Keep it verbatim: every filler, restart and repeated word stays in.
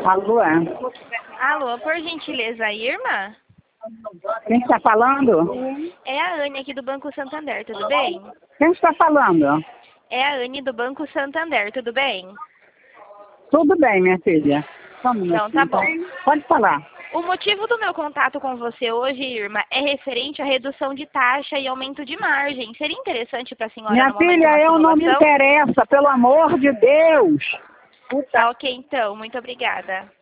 Alô? Alô, por gentileza, Irma? Quem está falando? É a Anne aqui do Banco Santander, tudo bem? Quem está falando? É a Anne do Banco Santander, tudo bem? Tudo bem, minha filha. Vamos, Então, tá bom. Pode falar. O motivo do meu contato com você hoje, Irma, é referente à redução de taxa e aumento de margem. Seria interessante para a senhora Minha no momento filha, uma eu não me simulação? interessa, pelo amor de Deus. Tá ok, então. Muito obrigada.